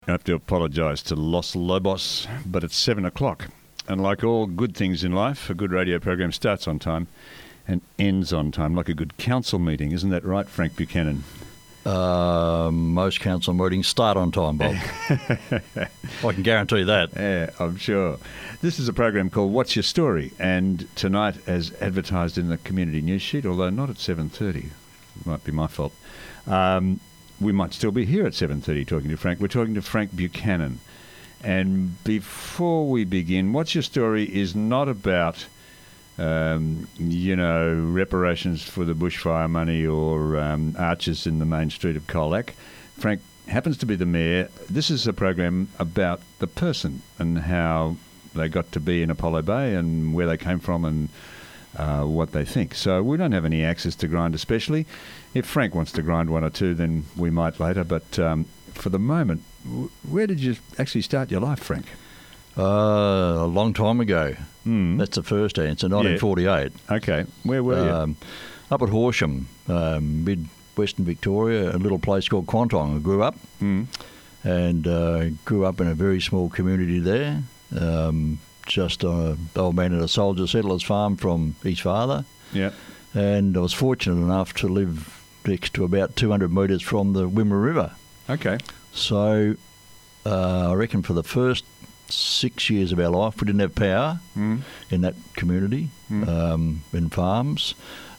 I have to apologise to Los Lobos, but it's 7 o'clock. And like all good things in life, a good radio program starts on time and ends on time, like a good council meeting. Isn't that right, Frank Buchanan? Most council meetings start on time, Bob. I can guarantee that. Yeah, I'm sure. This is a program called What's Your Story? And tonight, as advertised in the community news sheet, although not at 7:30, might be my fault, we might still be here at 7:30 talking to Frank. We're talking to Frank Buchanan. And before we begin, What's Your Story is not about, reparations for the bushfire money or arches in the main street of Colac. Frank happens to be the mayor. This is a program about the person and how they got to be in Apollo Bay and where they came from and what they think. So we don't have any axes to grind especially. If Frank wants to grind one or two, then we might later. But for the moment, where did you actually start your life, Frank? A long time ago. That's the first answer, 1948. Yeah. Okay. Where were you? Up at Horsham, mid-western Victoria, a little place called Quantong. I grew up and grew up in a very small community there. Just an old man at a soldier settler's farm from his father. Yeah. And I was fortunate enough to live next to about 200 metres from the Wimmera River. Okay. So I reckon for the first 6 years of our life, we didn't have power in that community, in farms.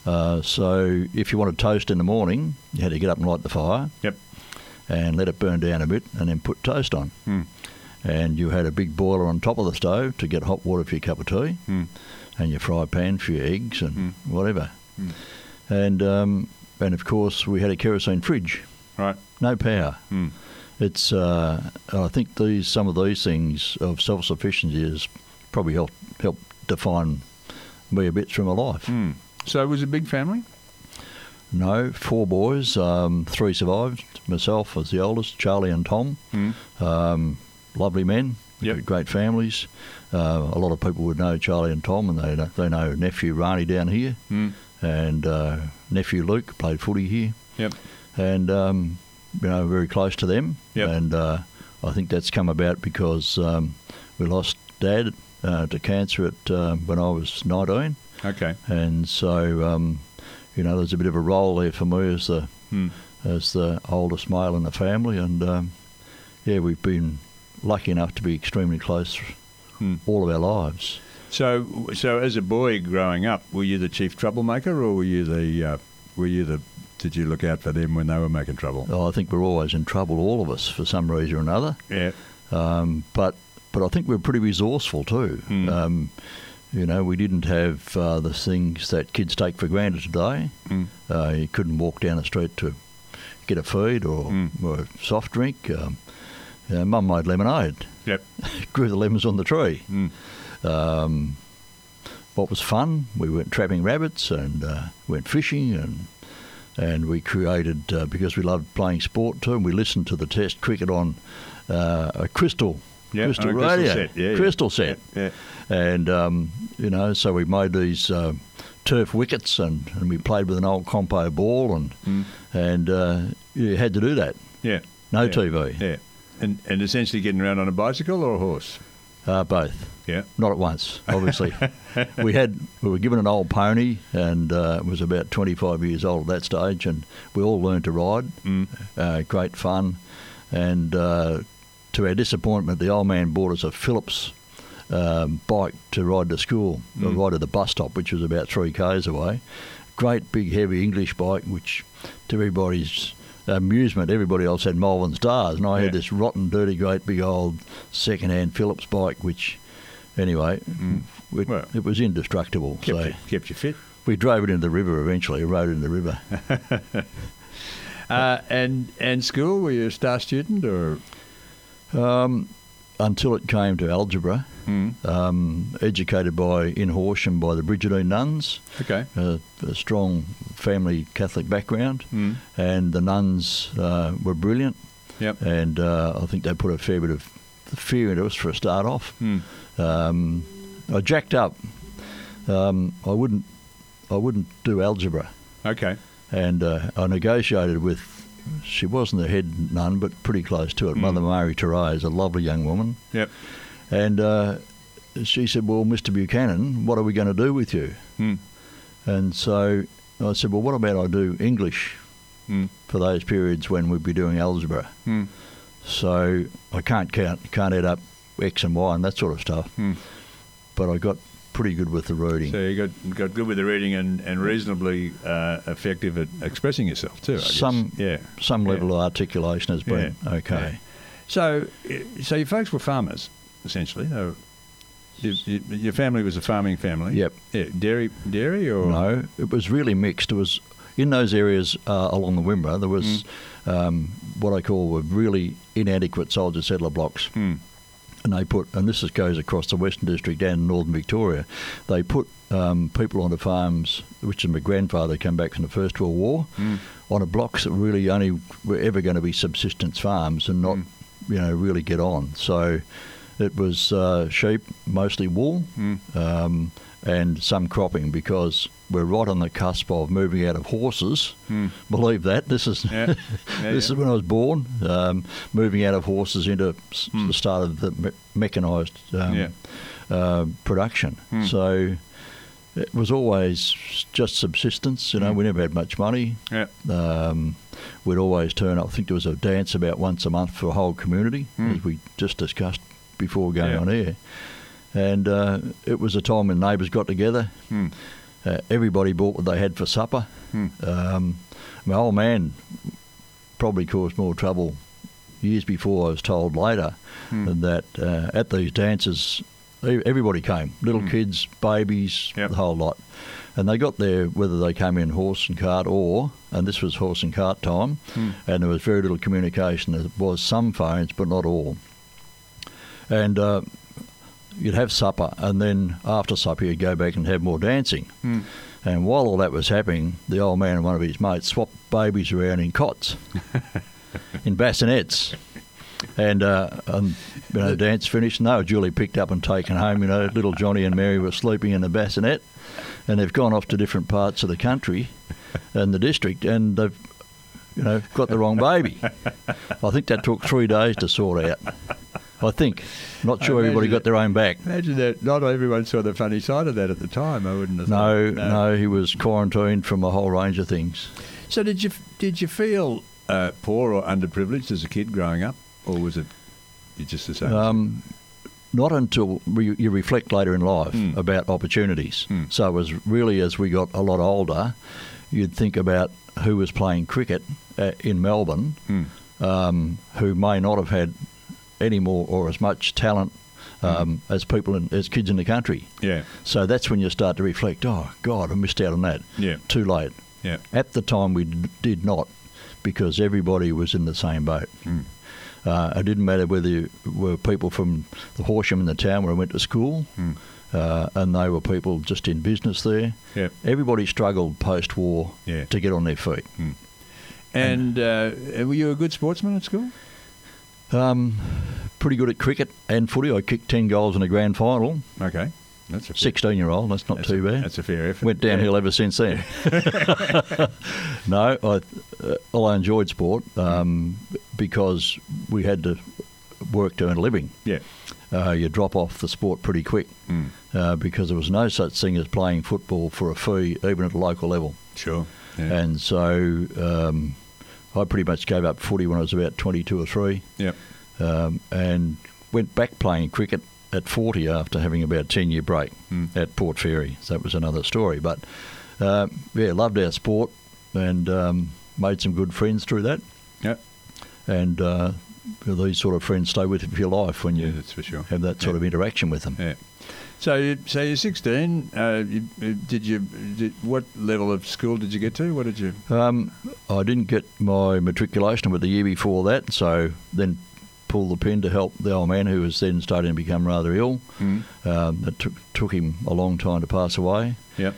So if you wanted toast in the morning, you had to get up and light the fire. Yep. And let it burn down a bit and then put toast on. And you had a big boiler on top of the stove to get hot water for your cup of tea and your fry pan for your eggs and whatever. And of course, we had a kerosene fridge. Right. No power. It's. I think some of these things of self-sufficiency has probably helped define me a bit through my life. So it was a big family? No, 4 boys. 3 survived. Myself was the oldest, Charlie and Tom. Lovely men. Yep. Great families. A lot of people would know Charlie and Tom, and they know nephew Rani down here, and nephew Luke played footy here. Yep. And very close to them. Yep. And I think that's come about because we lost Dad to cancer when I was 19. Okay. And so there's a bit of a role there for me as the oldest male in the family, and we've been lucky enough to be extremely close all of our lives. So as a boy growing up, were you the chief troublemaker, or were you the did you look out for them when they were making trouble? Oh, I think we're always in trouble, all of us, for some reason or another. Yeah. But I think we're pretty resourceful too. We didn't have the things that kids take for granted today. You couldn't walk down the street to get a feed or a soft drink. Mum made lemonade. Yep. Grew the lemons on the tree. What was fun, we went trapping rabbits and went fishing and we created, because we loved playing sport too, and we listened to the Test cricket on a crystal radio. Crystal set. Yeah. And, so we made these turf wickets and we played with an old compo ball and you had to do that. Yeah. No TV. Yeah. And essentially getting around on a bicycle or a horse? Both. Yeah. Not at once, obviously. We were given an old pony and it was about 25 years old at that stage, and we all learned to ride. Great fun. And to our disappointment, the old man bought us a Phillips bike to ride to school, or ride to the bus stop, which was about 3 k's away. Great big heavy English bike, which to everybody's amusement, everybody else had Malvern Stars, and I had this rotten, dirty, great big old second-hand Phillips bike, which, anyway, it was indestructible. Kept you fit. We drove it into the river eventually, rode it in the river. And school, were you a star student or? Until it came to algebra. Educated in Horsham by the Brigidine nuns. Okay. A strong family Catholic background, and the nuns were brilliant. Yep. And I think they put a fair bit of fear into us for a start off. I jacked up. I wouldn't do algebra. Okay. And I negotiated with she wasn't the head nun, but pretty close to it. Mother Mary Therese, a lovely young woman. Yep. And she said, well, Mr. Buchanan, what are we going to do with you? And so I said, well, what about I do English for those periods when we'd be doing algebra? So I can't add up X and Y and that sort of stuff. But I got pretty good with the reading. So you got good with the reading and reasonably effective at expressing yourself too, I guess. Some level of articulation has been okay. So your folks were farmers, essentially. Your family was a farming family? Yep. Yeah. Dairy or? No, it was really mixed. It was in those areas along the Wimmera, there was what I call were really inadequate soldier settler blocks. And they and this goes across the Western District and in Northern Victoria, they put people onto farms, which is my grandfather came back from the First World War, on blocks that really only were ever going to be subsistence farms and not, really get on. So it was sheep, mostly wool, and some cropping, because we're right on the cusp of moving out of horses. Believe that. This is this is when I was born, moving out of horses into the start of the mechanised production. So it was always just subsistence. We never had much money. We'd always turn up. I think there was a dance about once a month for a whole community, as we just discussed before going on air. And it was a time when neighbours got together. Everybody bought what they had for supper. My old man probably caused more trouble years before, I was told later, that at these dances, everybody came. Little kids, babies, the whole lot. And they got there whether they came in horse and cart and this was horse and cart time, and there was very little communication. There was some phones, but not all. And you'd have supper, and then after supper you'd go back and have more dancing. And while all that was happening, the old man and one of his mates swapped babies around in cots, in bassinets. And dance finished, and they were duly picked up and taken home. Little Johnny and Mary were sleeping in a bassinet, and they've gone off to different parts of the country and the district, and they've got the wrong baby. I think that took 3 days to sort out. I think. Not sure everybody got their own back. Imagine that. Not everyone saw the funny side of that at the time. I wouldn't have thought. No, he was quarantined from a whole range of things. So did you feel poor or underprivileged as a kid growing up, or was it just the same? Not until you reflect later in life about opportunities. So it was really as we got a lot older, you'd think about who was playing cricket in Melbourne, who may not have had any more or as much talent as as kids in the country. So that's when you start to reflect, oh, God, I missed out on that. Too late. At the time we did not, because everybody was in the same boat. It didn't matter whether you were people from the Horsham in the town where I went to school, and they were people just in business there. Everybody struggled post-war to get on their feet. And were you a good sportsman at school? Pretty good at cricket and footy. I kicked 10 goals in a grand final. Okay. That's a 16-year-old. That's not too bad. That's a fair effort. Went downhill ever since then. No, I enjoyed sport because we had to work to earn a living. You drop off the sport pretty quick because there was no such thing as playing football for a fee, even at a local level. Sure. And so I pretty much gave up footy when I was about 22 or 3. And went back playing cricket at 40 after having about a 10-year break at Port Fairy. So that was another story. But, loved our sport and made some good friends through that. And these sort of friends stay with you for your life when you that's for sure. have that sort of interaction with them. So you're 16. What level of school did you get to? What did you? I didn't get my matriculation, but the year before that. So then pulled the pin to help the old man, who was then starting to become rather ill. It took him a long time to pass away.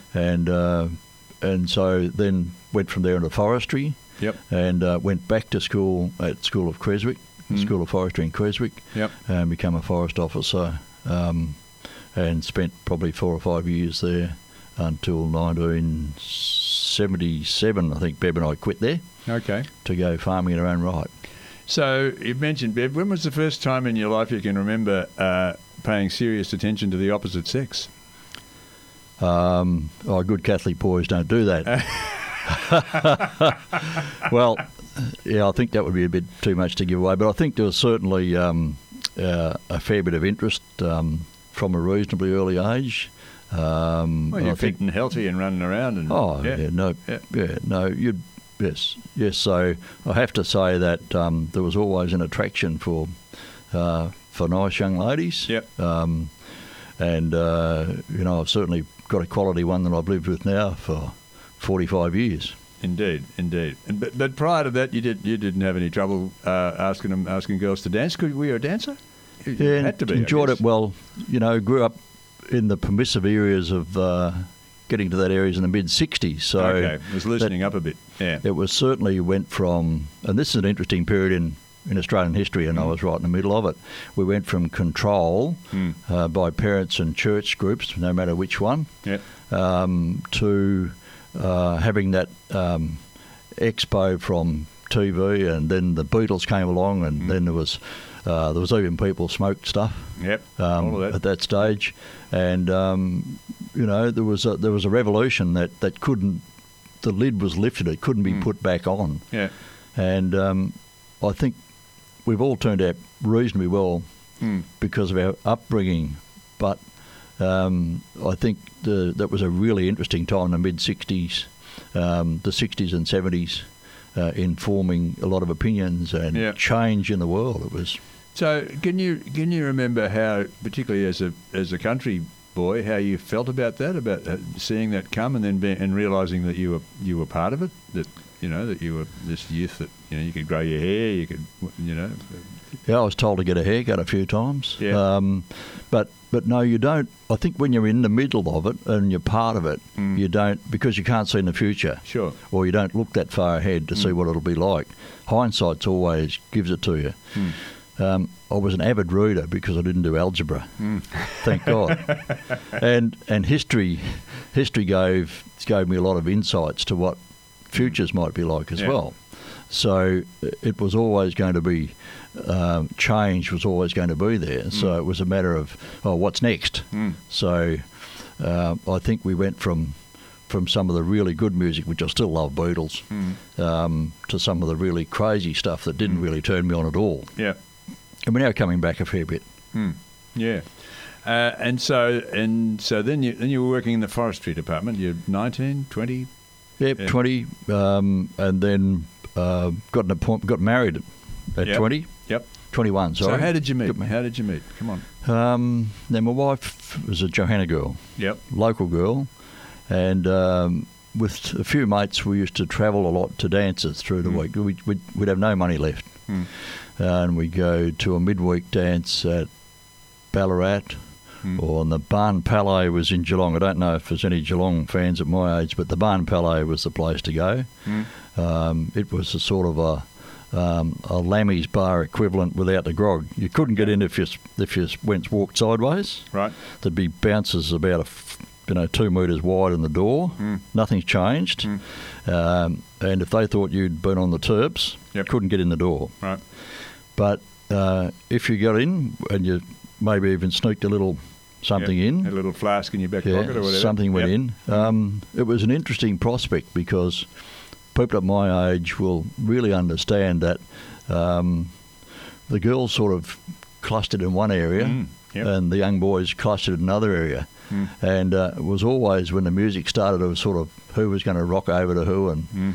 And so then went from there into forestry. And went back to school at School of Creswick, School of Forestry in Creswick. And become a forest officer. And spent probably 4 or 5 years there until 19 77, I think Bev and I quit there Okay. to go farming in our own right. So you've mentioned, Bev, when was the first time in your life you can remember paying serious attention to the opposite sex? Good Catholic boys don't do that. Well, yeah, I think that would be a bit too much to give away, but I think there was certainly a fair bit of interest from a reasonably early age. Well, you're fit and healthy and running around. And, yes. So I have to say that there was always an attraction for nice young ladies. Yep. I've certainly got a quality one that I've lived with now for 45 years. Indeed. But prior to that, you didn't have any trouble asking girls to dance. Were you a dancer? You had to be. Enjoyed it well. Grew up in the permissive areas of getting to that areas in the mid '60s. So okay, it was loosening up a bit. Yeah, it was certainly went from, and this is an interesting period in Australian history, and I was right in the middle of it. We went from control by parents and church groups, no matter which one, to having that expo from TV, and then the Beatles came along, and then there was even people smoked stuff. Yep, all of that at that stage, and there was a revolution that couldn't. The lid was lifted; it couldn't be put back on. Yeah, and I think we've all turned out reasonably well because of our upbringing, but I think that was a really interesting time in the mid-'60s, the 60s and 70s, in forming a lot of opinions and change in the world. It was. So can you remember how, particularly as a country boy, how you felt about that, about seeing that come and then and realising that you were part of it, that you were this youth that you could grow your hair, you could Yeah, I was told to get a haircut a few times. Yeah. But no, you don't. I think when you're in the middle of it and you're part of it, you don't, because you can't see in the future. Sure. Or you don't look that far ahead to see what it'll be like. Hindsight always gives it to you. I was an avid reader because I didn't do algebra. Thank God. And history gave me a lot of insights to what futures might be like as well. So it was always going to be, change was always going to be there. So it was a matter of, what's next? So I think we went from some of the really good music, which I still love, Beatles, to some of the really crazy stuff that didn't really turn me on at all. Yeah. And we're now coming back a fair bit. Yeah. And so then you were working in the forestry department. You're 19, 20? Yep, 20, and then got married at 20. Yep. 21, sorry. So how did you meet? Come on. Now, my wife was a Johanna girl. Yep. Local girl. And with a few mates, we used to travel a lot to dances through the week. We'd have no money left. And we'd go to a midweek dance at Ballarat, or the Barn Palais was in Geelong. I don't know if there's any Geelong fans at my age, but the Barn Palais was the place to go. It was a sort of a Lammy's bar equivalent without the grog. You couldn't get in if you walked sideways. Right. There'd be bouncers about 2 metres wide in the door. Nothing's changed. And if they thought you'd been on the terps, couldn't get in the door. Right. But if you got in and you maybe even sneaked a little something in. A little flask in your back pocket or whatever. Something went in. It was an interesting prospect because people at my age will really understand that the girls sort of clustered in one area and the young boys clustered in another area. And it was always, when the music started, it was sort of who was going to rock over to who,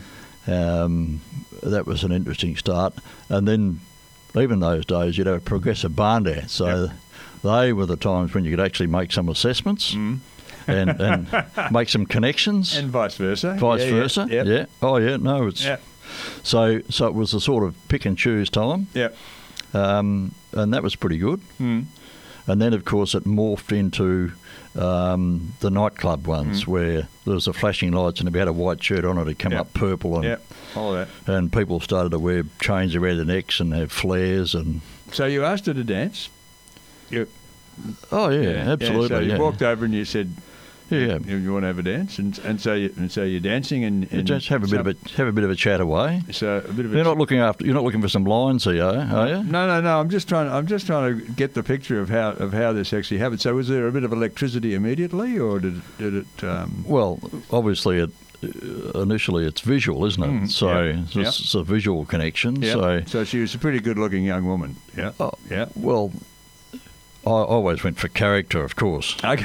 and that was an interesting start. And then, even those days, you'd have a progressive barn dance. So they were the times when you could actually make some assessments and make some connections. And vice versa. Yeah. Oh, yeah. No, it's... Yeah. So it was a sort of pick and choose time. Yeah. And that was pretty good. And then, of course, it morphed into the nightclub ones where there was the flashing lights and if you had a white shirt on it come up purple and all that. And people started to wear chains around their necks and have flares. And so you asked her to dance? Oh, yeah, absolutely. So you walked over and you said, Yeah. You want to have a dance, and so you're dancing and Just have a bit of a chat away. So a bit of You're not looking for some lines here, are you? No. I'm just trying to get the picture of how this actually happened. So was there a bit of electricity immediately, or did it? Well, obviously initially it's visual, isn't it? So it's a visual connection. Yeah. So she was a pretty good-looking young woman. Yeah. Oh, yeah. Well, I always went for character, of course. Okay.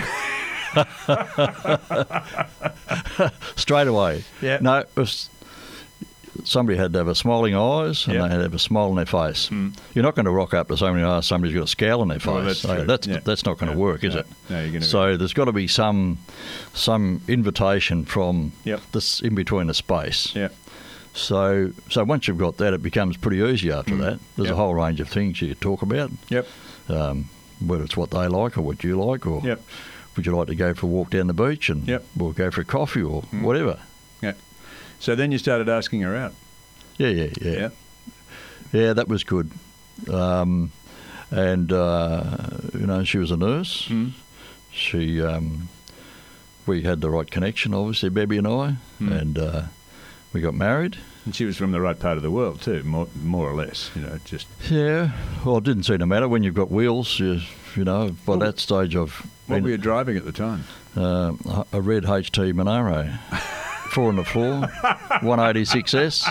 Straight away. Yeah. No, somebody had to have a smiling eyes and they had to have a smile on their face. You're not going to rock up to somebody's got a scowl on their face. Well, that's true. That's not going to work, is it? No, you're going to. So there's got to be some invitation from Yep. this in between the space. Yeah. So once you've got that, it becomes pretty easy after that. There's a whole range of things you talk about. Yep. Whether it's what they like or what you like, or Yep. would you like to go for a walk down the beach and we'll go for a coffee or whatever. Yeah. So then you started asking her out. Yeah. Yeah, that was good. And she was a nurse. She, we had the right connection, obviously, Bebbie and I, and we got married. And she was from the right part of the world too, more or less. Just. Yeah. Well, it didn't seem to matter when you've got wheels. By that stage, What were you driving at the time? A red HT Monaro. 4 on the floor, 186S.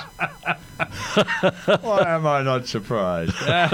Why am I not surprised?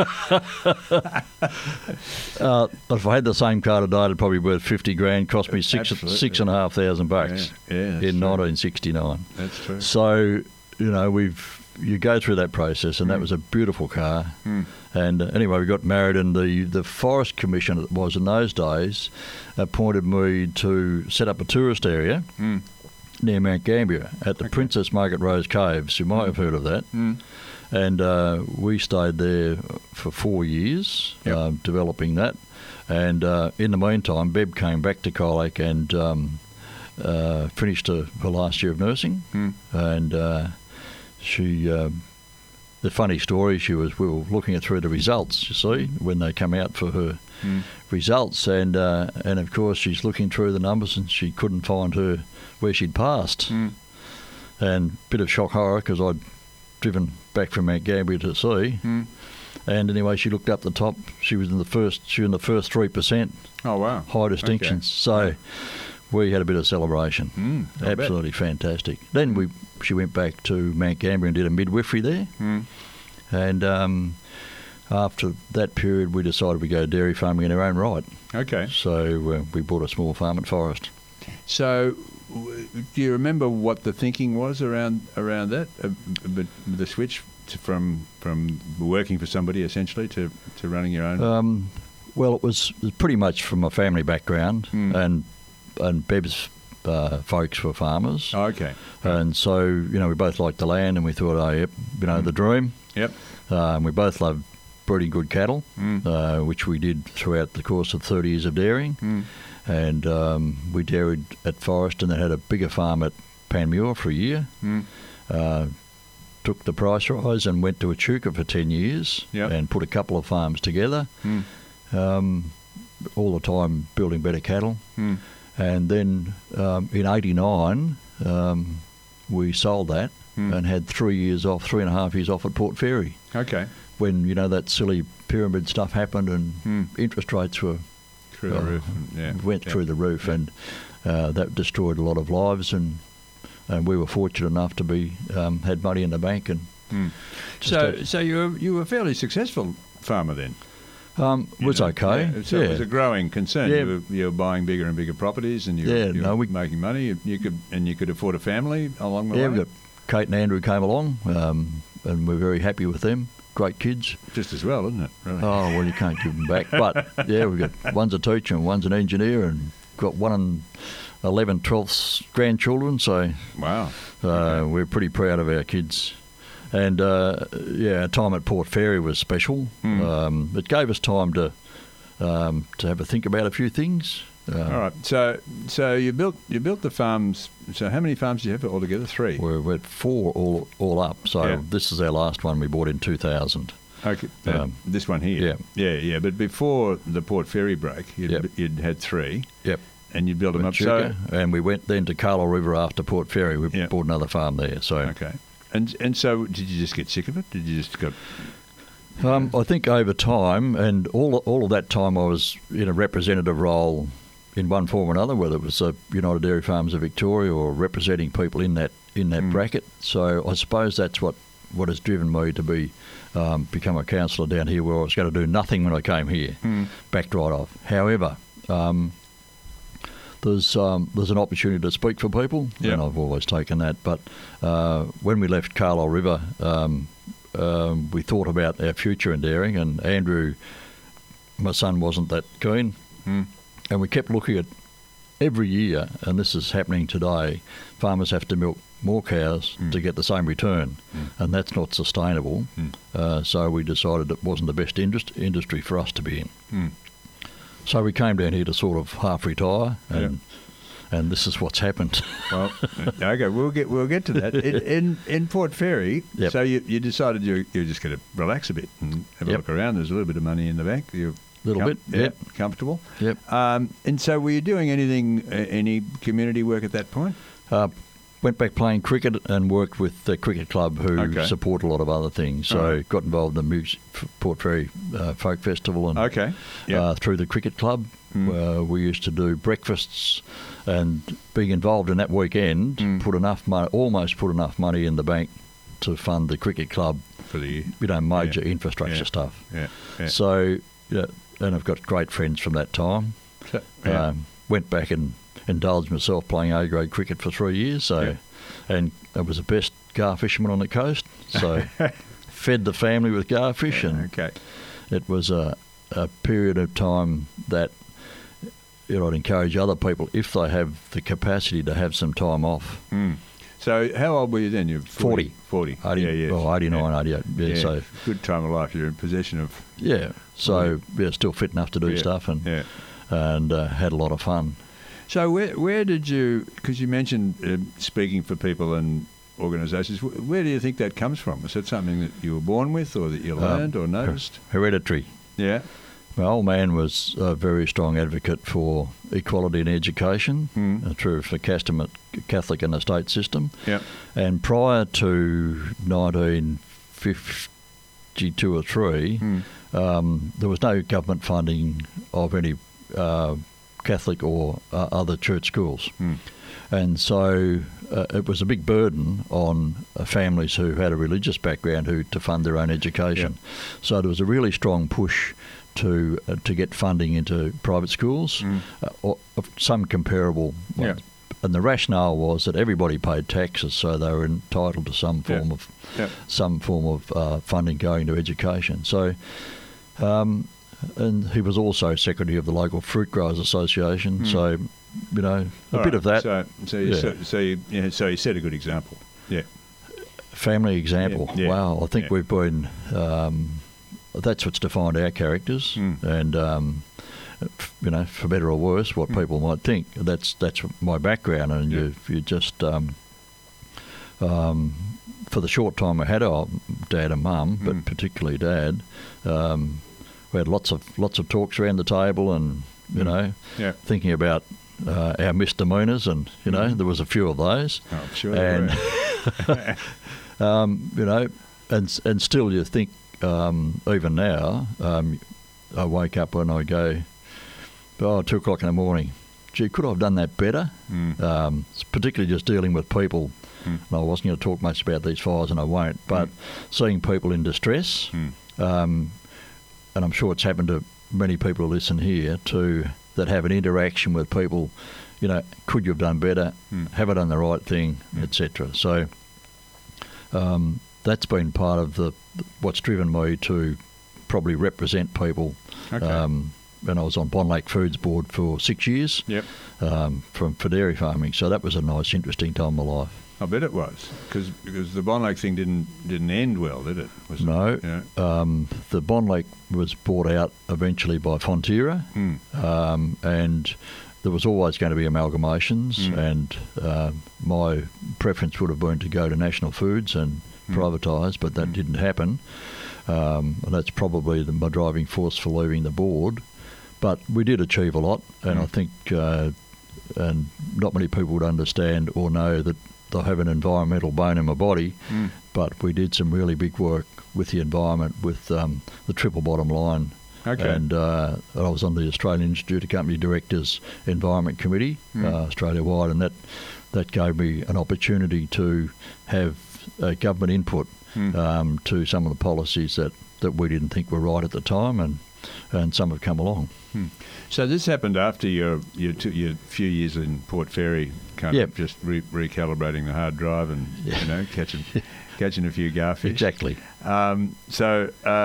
If I had the same car today, it'd probably be worth $50,000. Cost me $6,500 in 1969. That's true. So you go through that process, and that was a beautiful car. And anyway, we got married, and the Forest Commission, it was in those days, appointed me to set up a tourist area near Mount Gambier at the Princess Margaret Rose Caves. You might have heard of that. And we stayed there for 4 years, developing that. And in the meantime, Bev came back to Colac and finished her last year of nursing. And she, the funny story, we were looking through the results, you see, when they come out for her results. And of course, she's looking through the numbers and she couldn't find her where she'd passed. And a bit of shock horror because I'd driven back from Mount Gambier to see. And anyway, she looked up the top. She was in the first 3%. Oh, wow. High distinctions. Okay. So we had a bit of celebration. Absolutely fantastic. Then she went back to Mount Gambier and did a midwifery there. And after that period, we decided we'd go dairy farming in our own right. Okay. So we bought a small farm at Forest. So do you remember what the thinking was around that? The switch from working for somebody essentially to running your own? Well, it was pretty much from a family background, and Beb's folks were farmers. Oh, okay. And so, we both liked the land, and we thought, the dream. Yep. We both loved breeding good cattle, which we did throughout the course of 30 years of dairying. And we dairied at Forest and then had a bigger farm at Panmure for a year. Took the price rise and went to Echuca for 10 years and put a couple of farms together. All the time building better cattle. And then in 89 we sold that and had 3.5 years off at Port Fairy. Okay. When, that silly pyramid stuff happened and interest rates were through the roof. Went through the roof, and that destroyed a lot of lives, and we were fortunate enough to be had money in the bank. And so you were a fairly successful farmer then? Was okay. Yeah. So it was a growing concern. Yeah. You were buying bigger and bigger properties, and you were making money. You could afford a family along the way. Yeah, Kate and Andrew came along, and we're very happy with them. Great kids. Just as well, isn't it? Really? Oh, well, you can't give them back. But, we've got one's a teacher and one's an engineer, and got 1 and 11 12th grandchildren. So, wow. We're pretty proud of our kids. And, our time at Port Fairy was special. It gave us time to have a think about a few things. All right. So you built the farms. So how many farms do you have altogether? 3. We're at 4 all up. So this is our last one we bought in 2000. Okay. This one here. Yeah. But before the Port Fairy break, you'd had 3. Yep. And you built them up. Echuca, and we went then to Carlisle River after Port Fairy. We bought another farm there. So okay. And so did you just get sick of it? Did you just go... I think over time, and all of that time I was in a representative role in one form or another, whether it was United Dairy Farmers of Victoria or representing people in that bracket. So I suppose that's what has driven me to become a councillor down here, where I was going to do nothing when I came here, backed right off. However, there's an opportunity to speak for people, and I've always taken that. But when we left Carlisle River, we thought about our future in dairying, and Andrew, my son, wasn't that keen. And we kept looking at every year, and this is happening today, farmers have to milk more cows to get the same return, and that's not sustainable. So we decided it wasn't the best industry for us to be in. So we came down here to sort of half retire, and this is what's happened. Well, okay, we'll get to that. In Port Fairy, so you decided you're just going to relax a bit and have a look around. There's a little bit of money in the bank. You're comfortable. Yep. And so were you doing any community work at that point? Went back playing cricket and worked with the cricket club who support a lot of other things. So got involved in the Port Fairy Folk Festival and through the cricket club. We used to do breakfasts, and being involved in that weekend almost put enough money in the bank to fund the cricket club for the major infrastructure stuff. Yeah. So and I've got great friends from that time. Went back and indulged myself playing A-grade cricket for 3 years. And I was the best gar fisherman on the coast. So fed the family with garfish, and it was a period of time that I'd encourage other people, if they have the capacity, to have some time off. So how old were you then? You're 40. 89, 88. Yeah, so good time of life. You're in possession of... Yeah, so still fit enough to do stuff, and had a lot of fun. So where did you... Because you mentioned speaking for people and organisations. Where do you think that comes from? Was that something that you were born with, or that you learned or noticed? Hereditary. Yeah. My old man was a very strong advocate for equality in education through the Catholic and the state system. Yeah. And prior to 1952 or 3, there was no government funding of any Catholic or other church schools. And so it was a big burden on families who had a religious background to fund their own education. So there was a really strong push to get funding into private schools, or some comparable ones. And the rationale was that everybody paid taxes, so they were entitled to some form of funding going to education. So, and he was also secretary of the local Fruit Growers Association. So, a bit of that. So you set a good example. Yeah. Family example. Yeah. Wow. I think we've been. That's what's defined our characters, and for better or worse, what people might think. That's my background, and you just for the short time I had our dad and mum, but particularly dad, we had lots of talks around the table, and thinking about our misdemeanours, and there was a few of those. Oh, sure. And and still you think. Even now, I wake up and I go, 2 o'clock in the morning. Gee, could I have done that better? Particularly just dealing with people. And I wasn't going to talk much about these fires, and I won't. But seeing people in distress, and I'm sure it's happened to many people who listen here that have an interaction with people. Could you have done better? Have I done the right thing, etc. So. That's been part of what's driven me to probably represent people. Okay. And I was on Bond Lake Foods Board for 6 years for dairy farming. So that was a nice, interesting time of my life. I bet it was, because the Bond Lake thing didn't end well, did it? No. The Bond Lake was bought out eventually by Fonterra, and there was always going to be amalgamations, and my preference would have been to go to National Foods and privatise, but that didn't happen. And that's probably my driving force for leaving the board. But we did achieve a lot, and I think and not many people would understand or know that I have an environmental bone in my body, but we did some really big work with the environment with the Triple Bottom Line. Okay. And I was on the Australian Institute of Company Directors Environment Committee, Australia-wide, and that gave me an opportunity to have government input to some of the policies that we didn't think were right at the time, and some have come along. So this happened after your few years in Port Fairy, kind of just recalibrating the hard drive and catching a few garfish. Exactly. So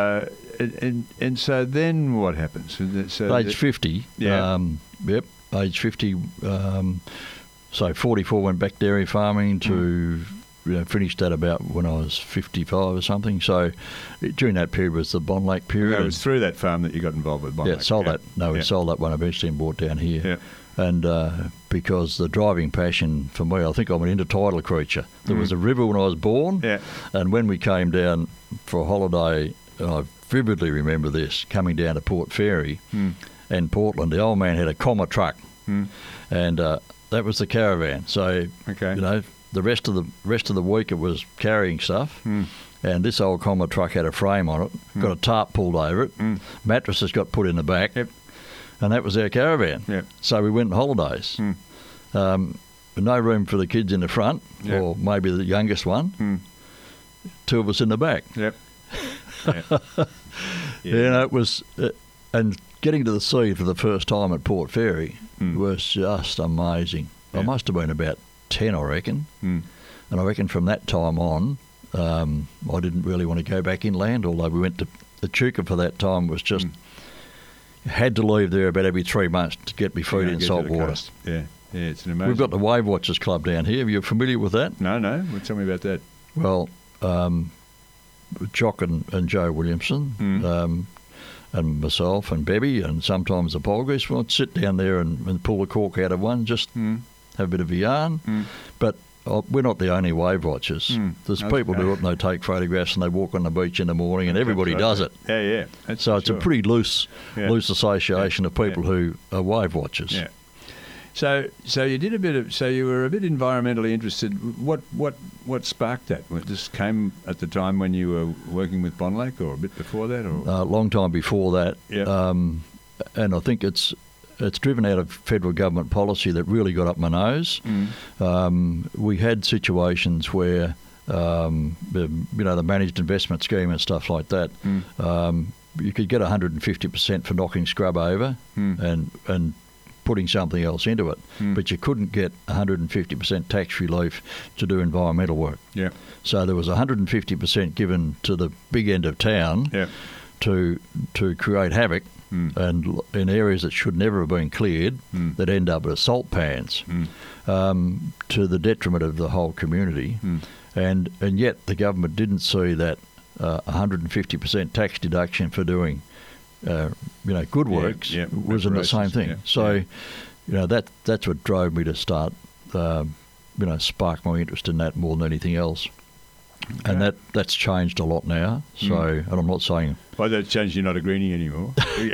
then what happens? So age 50. Yeah. Age 50. So 44 went back dairy farming to. Finished that about when I was 55 or something. So during that period was the Bond Lake period. It was through that farm that you got involved with Bond Lake. Sold that. No, we sold that one eventually and brought down here. Yeah. And because the driving passion for me, I think I'm an intertidal creature. There was a river when I was born, and when we came down for a holiday, I vividly remember this, coming down to Port Fairy and Portland, the old man had a comma truck, and that was the caravan. So, the rest of the week it was carrying stuff, and this old comma truck had a frame on it, got a tarp pulled over it, mattresses got put in the back, and that was our caravan. Yep. So we went on holidays. No room for the kids in the front, or maybe the youngest one. Two of us in the back. Yep. It was, and getting to the sea for the first time at Port Fairy was just amazing. I must have been about 10, I reckon. And I reckon from that time on, I didn't really want to go back inland, although we went to Echuca for that time. Was just had to leave there about every 3 months to get me feet in salt water. Yeah, it's an amazing. We've got the Wave Watchers Club down here. Are you familiar with that? No. Well, tell me about that. Well, Jock and Joe Williamson, and myself and Bebby, and sometimes the Polgers, we'll sit down there and pull the cork out of one, just have a bit of a yarn. But we're not the only wave watchers. There's people who do it and they take photographs and they walk on the beach in the morning, and everybody does it. Yeah. So it's a pretty loose association of people who are wave watchers. Yeah. So you did a bit of. So you were a bit environmentally interested. What sparked that? It just came at the time when you were working with Bond Lake, or a bit before that, or a long time before that. Yeah. And I think it's driven out of federal government policy that really got up my nose. We had situations where, the managed investment scheme and stuff like that, you could get 150% for knocking scrub over and putting something else into it, but you couldn't get 150% tax relief to do environmental work. Yeah. So there was 150% given to the big end of town to create havoc. And in areas that should never have been cleared, that end up as salt pans, to the detriment of the whole community. And yet the government didn't see that 150% tax deduction for doing good works was in the same thing. Yeah. So, that's what drove me to start, spark my interest in that more than anything else. Okay. And that's changed a lot now. So, and I'm not saying... Well, that's changed, you're not a greenie anymore.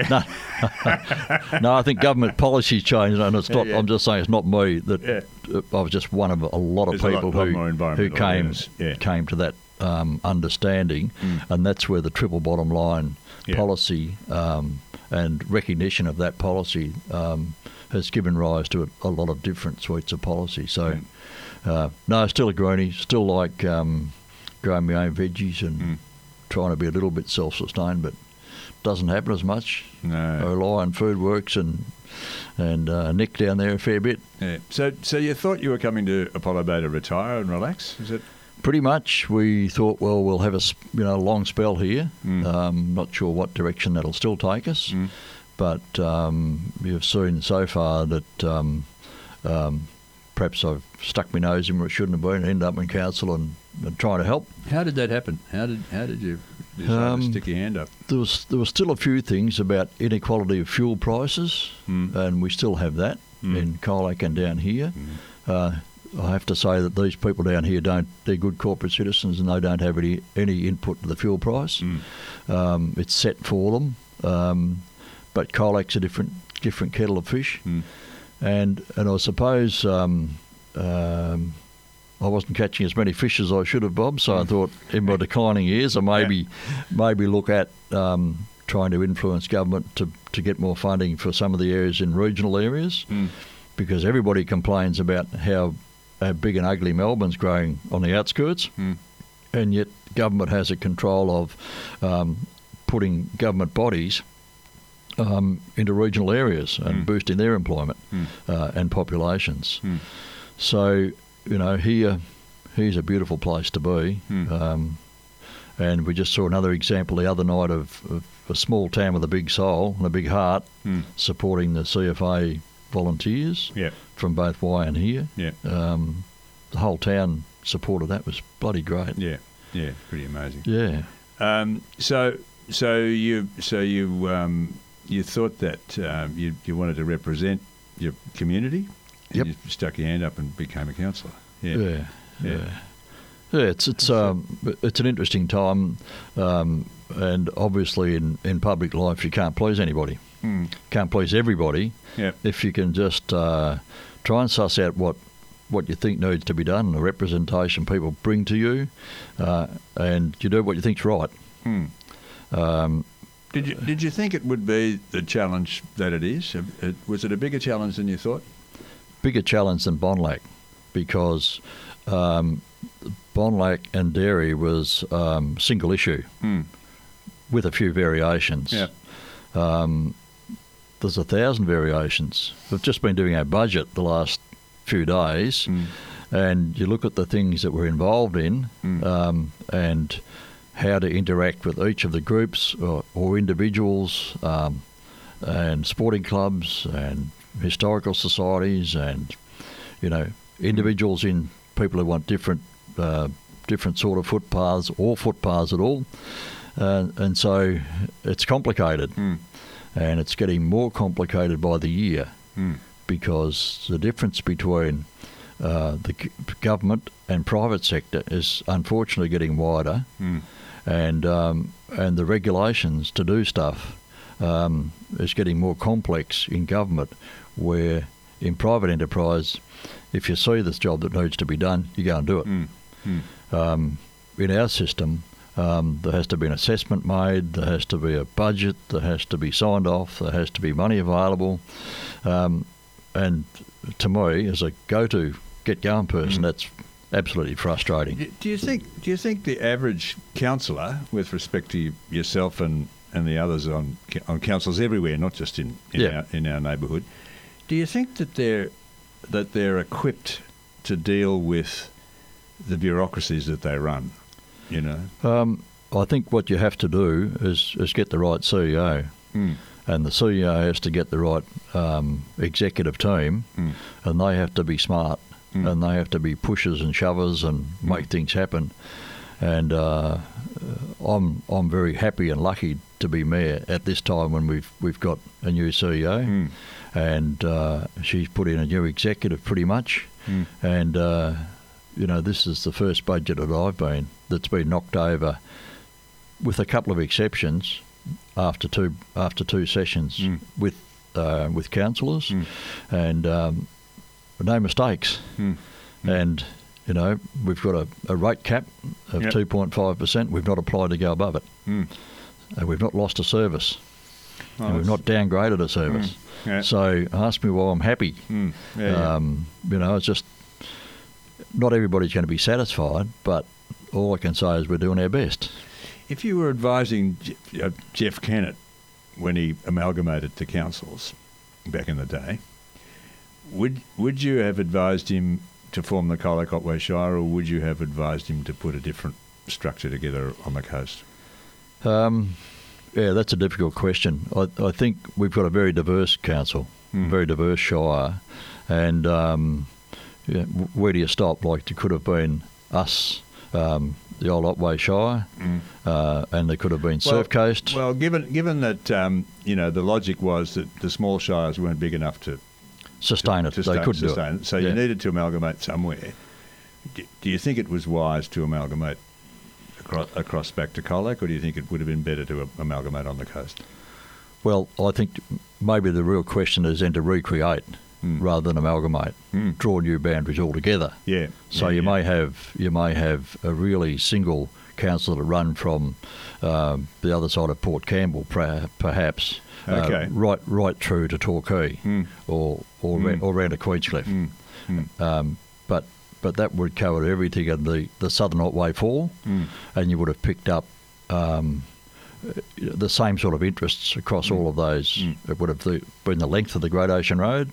No, I think government policy's changed, and it's not. I'm just saying it's not me. That I was just one of a lot of people who came to that understanding, and that's where the Triple Bottom Line policy and recognition of that policy has given rise to a lot of different suites of policy. So, no, still a greenie, still like growing my own veggies and trying to be a little bit self-sustained, but doesn't happen as much. No. I rely on Foodworks and Nick down there a fair bit. Yeah. So you thought you were coming to Apollo Bay to retire and relax? Is it? Pretty much. We thought, well, we'll have a long spell here. Not sure what direction that'll still take us, but you've seen so far that perhaps I've stuck my nose in where it shouldn't have been and ended up in council and trying to help. How did that happen? How did you decide to stick your hand up? There was still a few things about inequality of fuel prices, and we still have that in Colac and down here. I have to say that these people down here they're good corporate citizens and they don't have any input to the fuel price. It's set for them. But Colac's a different kettle of fish. and I suppose I wasn't catching as many fish as I should have, Bob. So I thought, in my declining years, I maybe look at trying to influence government to get more funding for some of the areas in regional areas, because everybody complains about how big and ugly Melbourne's growing on the outskirts, and yet government has a control of putting government bodies into regional areas and boosting their employment and populations. So, here's a beautiful place to be. And we just saw another example the other night of a small town with a big soul and a big heart supporting the CFA volunteers from both Y and here. The whole town supported that. Was bloody great. Yeah, pretty amazing. Yeah. So you thought that you wanted to represent your community, and you stuck your hand up and became a councillor. Yeah. It's an interesting time, and obviously in public life you can't please anybody, can't please everybody. If you can just try and suss out what you think needs to be done, the representation people bring to you, and you do what you think's right. Did you think it would be the challenge that it is? Was it a bigger challenge than you thought? Bigger challenge than Bonlac, because Bonlac and dairy was single issue with a few variations. There's 1,000 variations. We've just been doing our budget the last few days, and you look at the things that we're involved in and how to interact with each of the groups or individuals and sporting clubs and historical societies and individuals in people who want different sort of footpaths or footpaths at all, and so it's complicated, and it's getting more complicated by the year because the difference between the government and private sector is unfortunately getting wider, and the regulations to do stuff is getting more complex in government, where in private enterprise, if you see this job that needs to be done, you go and do it. In our system, there has to be an assessment made, there has to be a budget, there has to be signed off, there has to be money available, and to me, as a go-to get-going person, that's absolutely frustrating. Do you think the average councillor, with respect to yourself and the others on councils everywhere, not just in our neighbourhood, do you think that they're equipped to deal with the bureaucracies that they run? I think what you have to do is get the right CEO, and the CEO has to get the right executive team, and they have to be smart, and they have to be pushers and shovers and make things happen. And I'm very happy and lucky to be mayor at this time when we've got a new CEO, and she's put in a new executive pretty much, and this is the first budget that's been knocked over, with a couple of exceptions, after two sessions with councillors, and no mistakes, and we've got a rate cap of 2.5%. We've not applied to go above it. We've not lost a service. And we've not downgraded a service. So ask me why I'm happy. It's just not everybody's going to be satisfied, but all I can say is we're doing our best. If you were advising Jeff Kennett when he amalgamated the councils back in the day, would you have advised him to form the Colac Otway Shire, or would you have advised him to put a different structure together on the coast? That's a difficult question. I think we've got a very diverse council, very diverse shire, and where do you stop? Like, there could have been us, the old Otway Shire, and there could have been Surf Coast. Well, given that the logic was that the small shires weren't big enough to sustain it. They couldn't do it. So you needed to amalgamate somewhere. Do you think it was wise to amalgamate across back to Colac, or do you think it would have been better to amalgamate on the coast? Well, I think maybe the real question is then to recreate. rather than amalgamate, draw new boundaries altogether. Yeah. So you may have a really single council to run from the other side of Port Campbell, perhaps, Okay. right through to Torquay or round to Queenscliff. But that would cover everything in the Southern Otway Fall, and you would have picked up the same sort of interests across all of those. It would have been the length of the Great Ocean Road,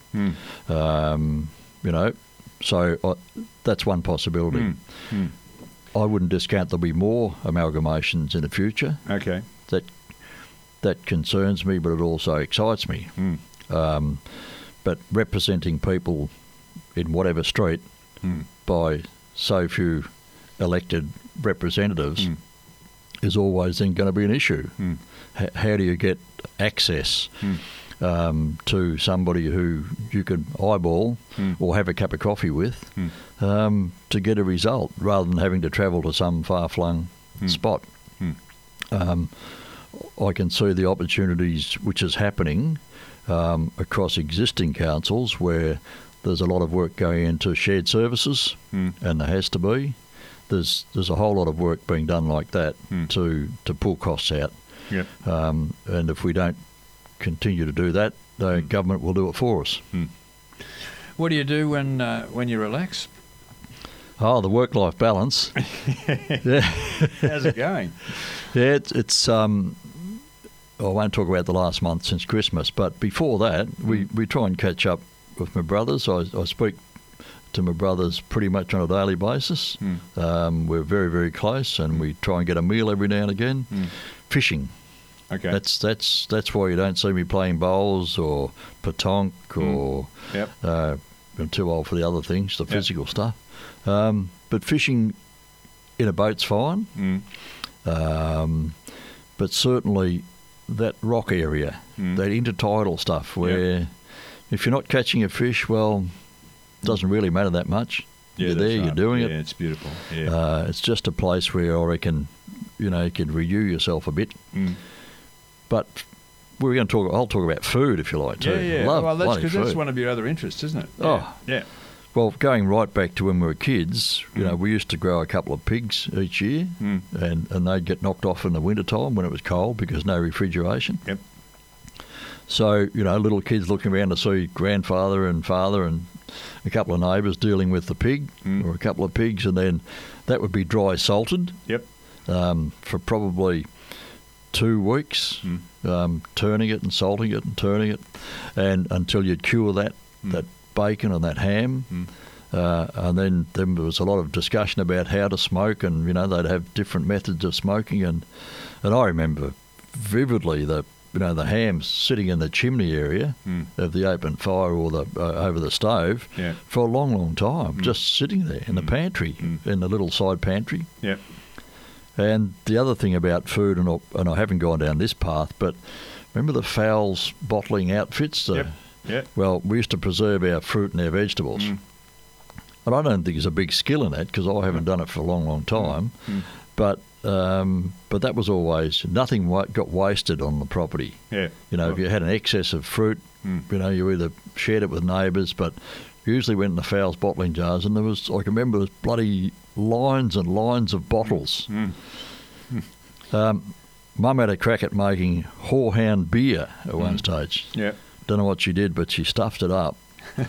so that's one possibility. I wouldn't discount there'll be more amalgamations in the future. Okay. That concerns me, but it also excites me. But representing people in whatever street by so few elected representatives is always then going to be an issue. How do you get access to somebody who you could eyeball or have a cup of coffee with to get a result, rather than having to travel to some far-flung spot? I can see the opportunities which is happening across existing councils where there's a lot of work going into shared services, and there has to be. There's a whole lot of work being done like that to pull costs out. Yep. And if we don't continue to do that, the government will do it for us. What do you do when you relax? Oh, the work-life balance. Yeah. How's it going? Yeah, it's I won't talk about the last month since Christmas, but before that, we try and catch up with my brothers. I speak to my brothers pretty much on a daily basis. We're very, very close, and we try and get a meal every now and again. Fishing. Okay. That's why you don't see me playing bowls or petanque or I'm too old for the other things, the physical stuff. But fishing in a boat's fine. But certainly that rock area, that intertidal stuff, where if you're not catching a fish, well, it doesn't really matter that much. You're there, you're doing it. Yeah, it's beautiful. Yeah. It's just a place where I reckon, you can renew yourself a bit. But we're going to talk. I'll talk about food if you like too. Yeah. Love Well, that's that's one of your other interests, isn't it? Yeah. Well, going right back to when we were kids, we used to grow a couple of pigs each year, and they'd get knocked off in the wintertime when it was cold because no refrigeration. Yep. So, little kids looking around to see grandfather and father and a couple of neighbours dealing with the pig or a couple of pigs, and then that would be dry salted. Yep. For probably 2 weeks, turning it and salting it and turning it, and until you'd cure that bacon and that ham. And then there was a lot of discussion about how to smoke, and they'd have different methods of smoking, and I remember vividly the ham sitting in the chimney area of the open fire or the over the stove for a long time, just sitting there in the pantry, in the little side pantry. Yep. And the other thing about food, and I haven't gone down this path, but remember the Fowles bottling outfits? Yep. Well, we used to preserve our fruit and our vegetables. And I don't think there's a big skill in that because I haven't done it for a long time. But that was always, nothing got wasted on the property. Yeah. If you had an excess of fruit, you either shared it with neighbours, but usually went in the Fowles bottling jars, and I can remember there's bloody lines and lines of bottles. Mum had a crack at making Horehound beer at one stage. Yeah. Don't know what she did, but she stuffed it up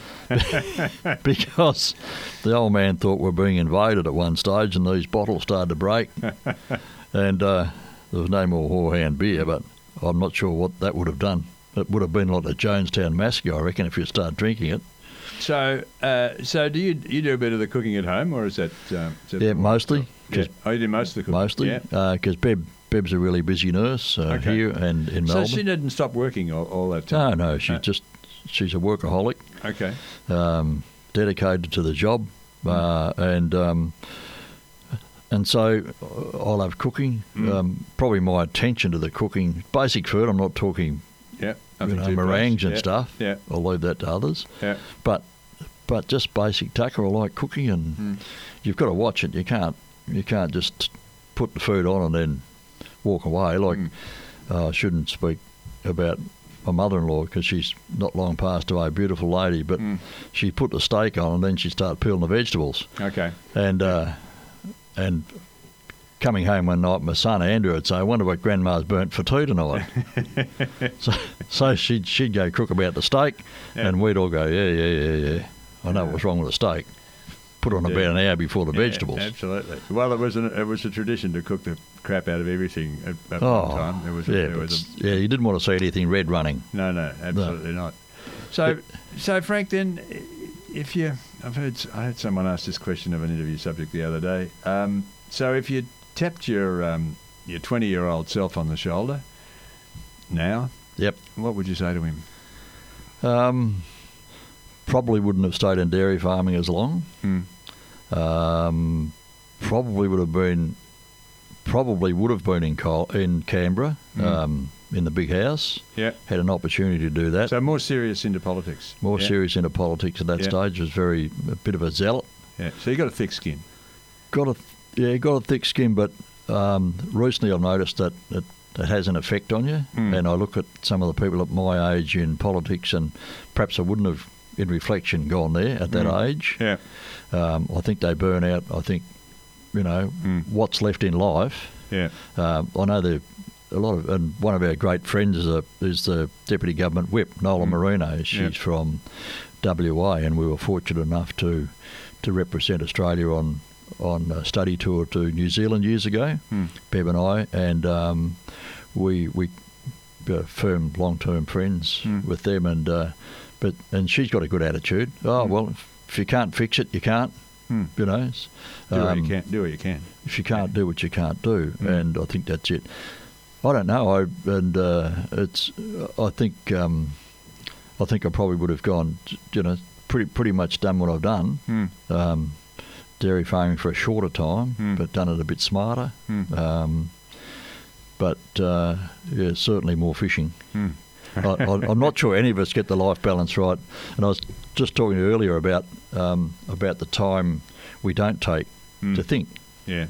because the old man thought we were being invaded at one stage, and these bottles started to break, and there was no more Horehound beer. But I'm not sure what that would have done. It would have been like the Jonestown Massacre, I reckon, if you start drinking it. So do you do a bit of the cooking at home, or is that? Yeah, mostly. Yeah. Oh, you do most of the cooking. Mostly, because Beb's a really busy nurse here and in Melbourne. So she didn't stop working all that time? No, she's a workaholic. Okay. Dedicated to the job, and so I love cooking. Probably my attention to the cooking, basic food. I'm not talking, meringues and stuff. Yeah. I'll leave that to others. Yeah. But just basic tucker. I like cooking, and you've got to watch it. You can't just put the food on and then walk away. I shouldn't speak about my mother-in-law, because she's not long passed away, a beautiful lady, but she put the steak on and then she'd start peeling the vegetables. Okay. And coming home one night, my son Andrew would say, "I wonder what Grandma's burnt for tea tonight." so she'd go crook about the steak, and we'd all go, yeah. I know what's wrong with the steak. Put on about an hour before the vegetables. Absolutely. Well, it was a tradition to cook the crap out of everything at one time. You didn't want to see anything red running. No, absolutely not. So Frank, then, I had someone ask this question of an interview subject the other day. So if you tapped your 20-year-old self on the shoulder now, what would you say to him? Probably wouldn't have stayed in dairy farming as long. Probably would have been in Canberra, in the big house. Yeah. Had an opportunity to do that. So more serious into politics. Serious into politics at that stage. Was a bit of a zealot. Yeah. So you got a thick skin. Got a thick skin, but recently I've noticed that it has an effect on you. And I look at some of the people at my age in politics, and perhaps I wouldn't have, in reflection, gone there at that age. Yeah. I think they burn out. I think, what's left in life. Yeah. I know a lot of, and one of our great friends is the Deputy Government Whip, Nola Marino. She's from WA, and we were fortunate enough to represent Australia on a study tour to New Zealand years ago, Bev and I, and we firm long-term friends with them, and she's got a good attitude. Well, if you can't fix it, you can't. Do what you can. If you can't do what you can't do, and I think that's it. I don't know. I think I probably would have gone. Pretty much done what I've done. Dairy farming for a shorter time, but done it a bit smarter. But certainly more fishing. I'm not sure any of us get the life balance right. And I was just talking earlier about the time we don't take to think. Yeah.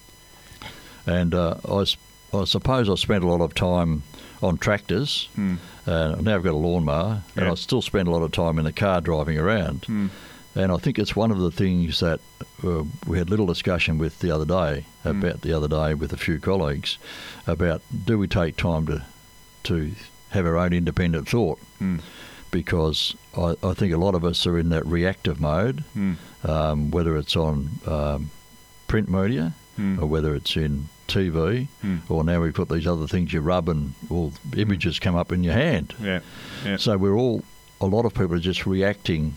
And I suppose I spent a lot of time on tractors. I've now got a lawnmower, and I still spend a lot of time in the car driving around. And I think it's one of the things that we had little discussion with the other day with a few colleagues about, do we take time to have our own independent thought? Because I think a lot of us are in that reactive mode, whether it's on print media or whether it's in TV, or now we've got these other things you rub and all images come up in your hand. So a lot of people are just reacting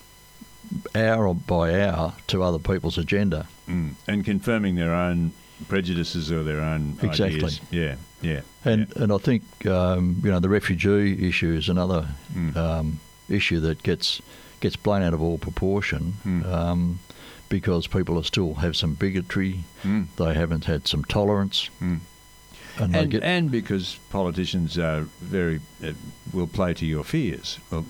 hour by hour to other people's agenda. And confirming their own prejudices or their own ideas. And I think, the refugee issue is another issue that gets blown out of all proportion, because people still have some bigotry, they haven't had some tolerance. And because politicians are will play to your fears. Well,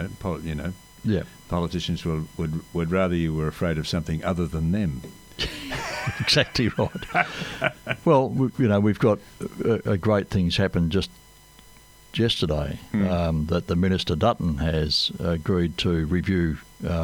politicians would rather you were afraid of something other than them. Exactly right. Well, we've got great things happen just yesterday, that the Minister Dutton has agreed to review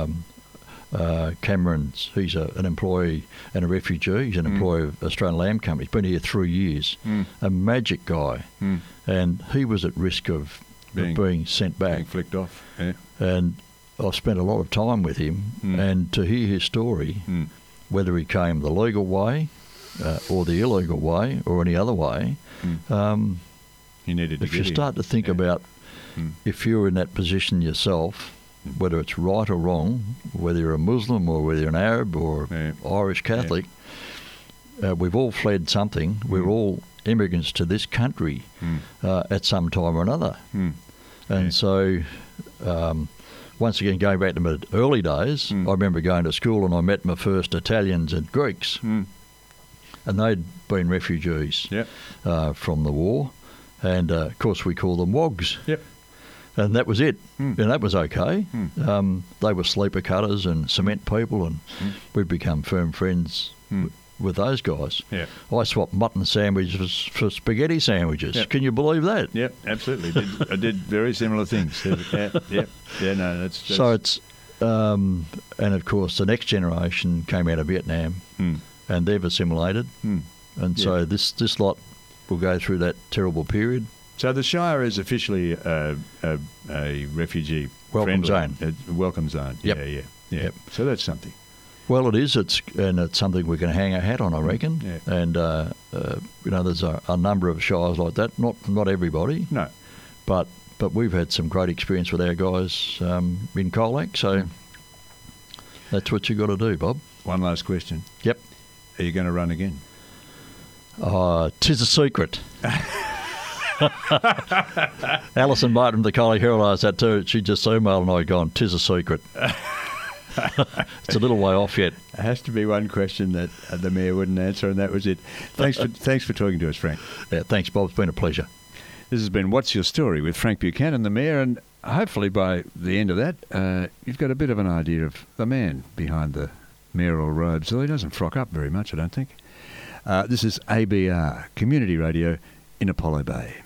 Cameron's. He's an employee and a refugee. He's an employee of Australian Lamb Company. He's been here 3 years. A magic guy. And he was at risk of being sent back. Being flicked off. Yeah. And I've spent a lot of time with him, and to hear his story, whether he came the legal way or the illegal way or any other way, he needed to if you start to think about if you're in that position yourself, whether it's right or wrong, whether you're a Muslim or whether you're an Arab or Irish Catholic, we've all fled something. We're all immigrants to this country at some time or another. And so, once again, going back to my early days, I remember going to school and I met my first Italians and Greeks. And they'd been refugees from the war. And, of course, we call them WOGs. And that was it. And that was okay. They were sleeper cutters and cement people, and we've become firm friends with those guys. Yeah. I swapped mutton sandwiches for spaghetti sandwiches. Yep. Can you believe that? Yep, absolutely. I did very similar things. Yeah, no, that's So it's, and of course the next generation came out of Vietnam, and they've assimilated, and so this lot will go through that terrible period. So the Shire is officially a refugee Welcome friendly, zone. Welcome zone. Yep. Yeah. Yep. So that's something. Well, it is. It's something we can hang our hat on, I reckon. Yeah. And there's a number of shires like that. Not everybody. No. But we've had some great experience with our guys in Colac. So that's what you got to do, Bob. One last question. Yep. Are you going to run again? 'Tis a secret. Alison Martin from the Colac Herald asked that too. She just emailed and I gone, 'tis a secret. It's a little way off yet. It has to be one question that the Mayor wouldn't answer, and that was it. Thanks for talking to us, Frank. Yeah, thanks, Bob. It's been a pleasure. This has been What's Your Story with Frank Buchanan, the Mayor, and hopefully by the end of that, you've got a bit of an idea of the man behind the mayoral robes, although he doesn't frock up very much, I don't think. This is ABR, Community Radio in Apollo Bay.